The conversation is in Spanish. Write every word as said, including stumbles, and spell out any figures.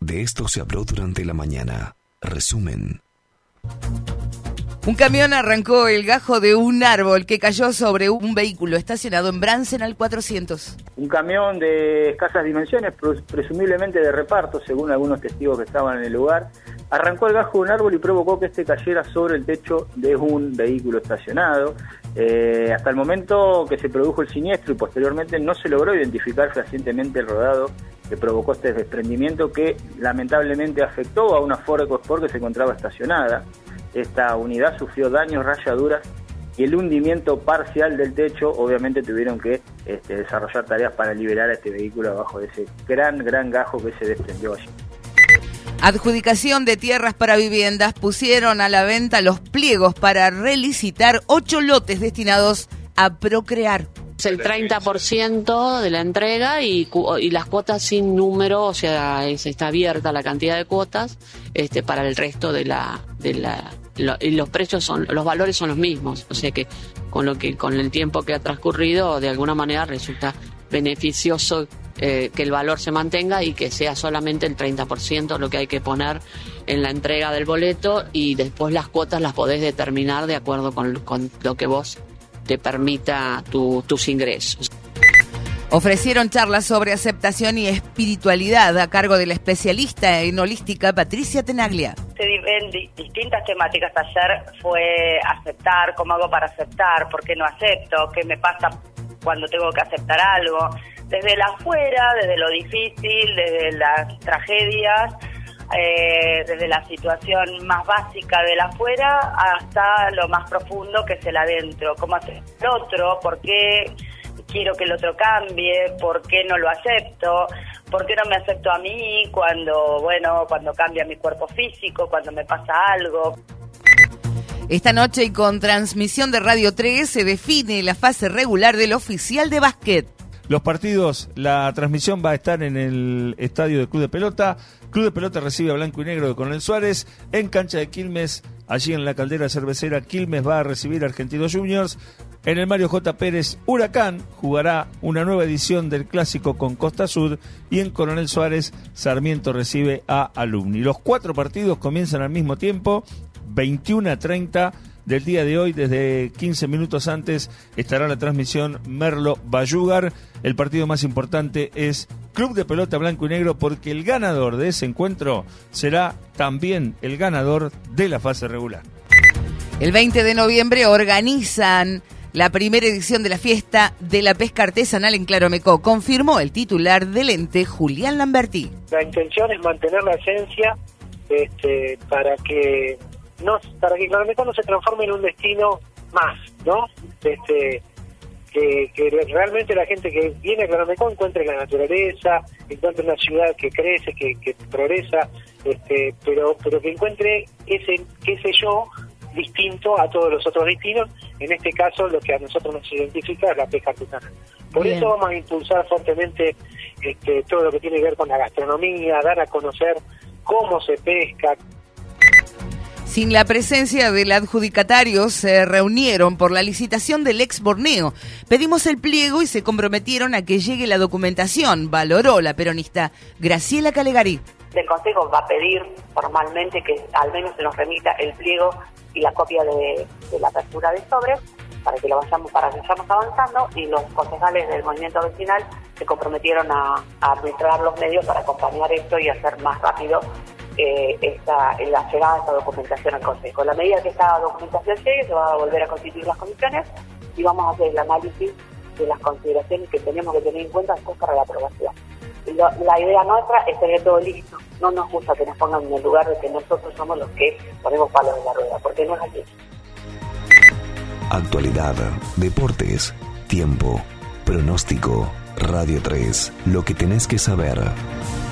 De esto se habló durante la mañana. Resumen. Un camión arrancó el gajo de un árbol que cayó sobre un vehículo estacionado en Bransen al cuatrocientos. Un camión de escasas dimensiones, presumiblemente de reparto, según algunos testigos que estaban en el lugar, arrancó el gajo de un árbol y provocó que este cayera sobre el techo de un vehículo estacionado. Eh, hasta el momento que se produjo el siniestro y posteriormente no se logró identificar fehacientemente el rodado que provocó este desprendimiento que lamentablemente afectó a una Ford EcoSport que se encontraba estacionada. Esta unidad sufrió daños, rayaduras y el hundimiento parcial del techo. Obviamente tuvieron que este, desarrollar tareas para liberar a este vehículo abajo de ese gran, gran gajo que se desprendió allí. Adjudicación de tierras para viviendas. Pusieron a la venta los pliegos para relicitar ocho lotes destinados a procrear. El treinta por ciento de la entrega y, y las cuotas sin número, o sea, es, está abierta la cantidad de cuotas este, para el resto de la... De la lo, y los precios son, los valores son los mismos, o sea que con lo que con el tiempo que ha transcurrido, de alguna manera resulta beneficioso eh, que el valor se mantenga y que sea solamente el treinta por ciento lo que hay que poner en la entrega del boleto, y después las cuotas las podés determinar de acuerdo con, con lo que vos te permita tu, tus ingresos. Ofrecieron charlas sobre aceptación y espiritualidad a cargo de la especialista en holística Patricia Tenaglia. Se ven di- distintas temáticas. Ayer fue aceptar, cómo hago para aceptar, por qué no acepto, qué me pasa cuando tengo que aceptar algo. Desde el afuera, desde lo difícil, desde las tragedias, eh, desde la situación más básica del afuera hasta lo más profundo que es el adentro. Cómo aceptar al otro, por qué quiero que el otro cambie, por qué no lo acepto, por qué no me acepto a mí cuando, bueno, cuando cambia mi cuerpo físico, cuando me pasa algo. Esta noche y con transmisión de Radio tres se define la fase regular del oficial de básquet. Los partidos, la transmisión va a estar en el estadio del Club de Pelota. Club de Pelota recibe a Blanco y Negro de Coronel Suárez. En cancha de Quilmes, allí en la Caldera Cervecera, Quilmes va a recibir a Argentinos Juniors. En el Mario J. Pérez, Huracán jugará una nueva edición del Clásico con Costa Sud. Y en Coronel Suárez, Sarmiento recibe a Alumni. Los cuatro partidos comienzan al mismo tiempo, veintiuno a treinta del día de hoy. Desde quince minutos antes estará la transmisión Merlo Bayugar. El partido más importante es Club de Pelota Blanco y Negro, porque el ganador de ese encuentro será también el ganador de la fase regular. El veinte de noviembre organizan la primera edición de la fiesta de la pesca artesanal en Claromecó, confirmó el titular del ente, Julián Lambertí. La intención es mantener la esencia este, para que no para que Claromecó no se transforme en un destino más, ¿no? Este, que, que realmente la gente que viene a Claromecó encuentre la naturaleza, encuentre una ciudad que crece, que, que progresa, este, pero pero que encuentre ese, qué sé yo, distinto a todos los otros destinos. En este caso, lo que a nosotros nos identifica es la pesca artesanal. Por Bien. Eso vamos a impulsar fuertemente este, todo lo que tiene que ver con la gastronomía, dar a conocer cómo se pesca. Sin la presencia del adjudicatario, se reunieron por la licitación del ex Borneo. Pedimos el pliego y se comprometieron a que llegue la documentación, valoró la peronista Graciela Calegari. El Consejo va a pedir formalmente que al menos se nos remita el pliego y la copia de, de la apertura de sobres para que lo vayamos para que vayamos avanzando, y los concejales del movimiento vecinal se comprometieron a, a administrar los medios para acompañar esto y hacer más rápido eh, esta, la llegada de esta documentación al Consejo. En la medida que esta documentación llegue, se va a volver a constituir las comisiones y vamos a hacer el análisis de las consideraciones que tenemos que tener en cuenta después para la aprobación. Lo, la idea nuestra es tener todo listo. No nos gusta que nos pongan en el lugar de que nosotros somos los que ponemos palos en la rueda, porque no es así. Actualidad, deportes, tiempo, pronóstico, Radio tres, lo que tenés que saber.